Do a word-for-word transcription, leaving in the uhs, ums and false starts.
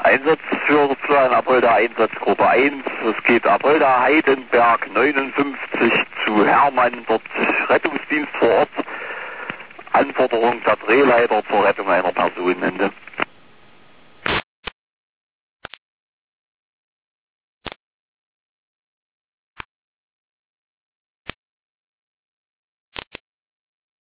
Einsatz für Florian Apolda, Einsatzgruppe eins. Es geht Apolda Heidenberg neunundfünfzig zu Hermann, dort Rettungsdienst vor Ort. Anforderung der Drehleiter zur Rettung einer Person. Ende.